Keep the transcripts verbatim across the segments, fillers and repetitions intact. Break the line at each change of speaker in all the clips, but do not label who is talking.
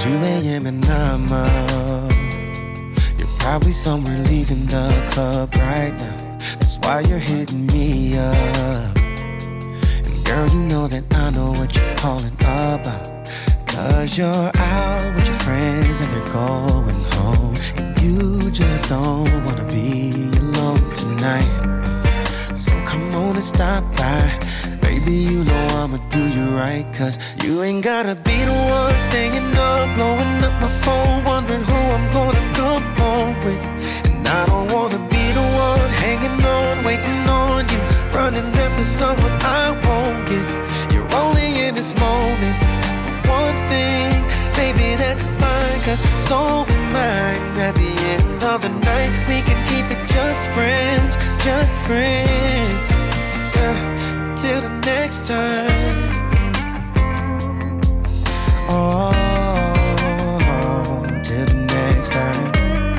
two a.m. and I'm up. You're probably somewhere leaving the club right now. That's why you're hitting me up. And girl, you know that I know what you're calling about. Cause you're out with your friends and they're going home, and you just don't wanna be alone tonight. So come on and stop by. Baby, you know I'ma do you right. Cause you ain't gotta be the one staying up, blowing up my phone, wondering who I'm gonna come home with. And I don't wanna be the one hanging on, waiting on you, running after someone I won't get. You're only in this moment for one thing, baby, that's fine. Cause so am I. At the end of the night, we can keep it just friends, just friends. Girl, till the next time. Oh, till the next time.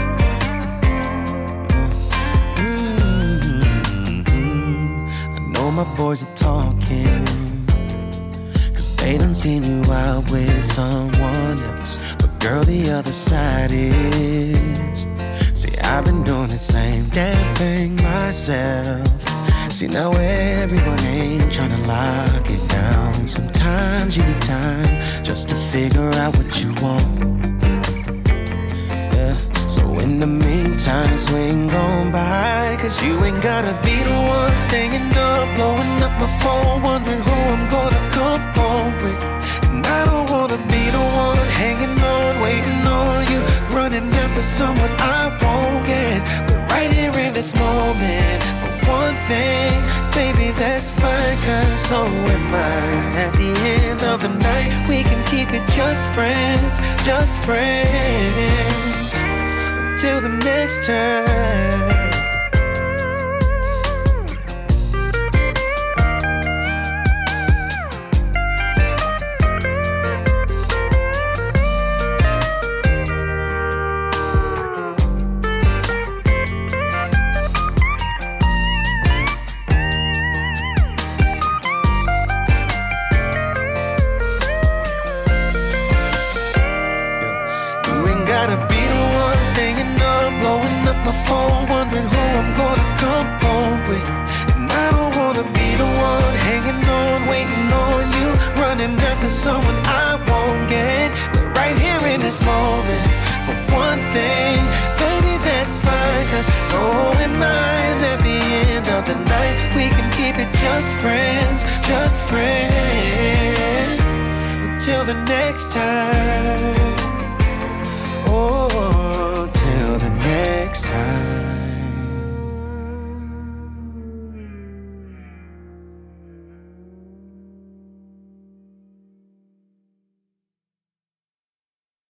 Mm-hmm. I know my boys are talking, cause they done seen you out with someone else. But girl, the other side is, see, I've been doing the same damn thing myself. See, now everyone ain't tryna lock it down. Sometimes you need time just to figure out what you want. Yeah. So in the meantime, swing on by. Cause you ain't gotta be the one staying up, blowing up my phone, wondering who I'm gonna come home with. And I don't wanna be the one hanging on, waiting on you, running after someone I won't get. But right here in this moment, one thing, baby, that's fine. Cause so am I. At the end of the night, we can keep it just friends, just friends, until the next time. My phone, wondering who I'm gonna come home with. And I don't wanna be the one hanging on, waiting on you, running after someone I won't get. But right here in this moment, for one thing, baby, that's fine. Cause so am I. And at the end of the night, we can keep it just friends, just friends, until the next time.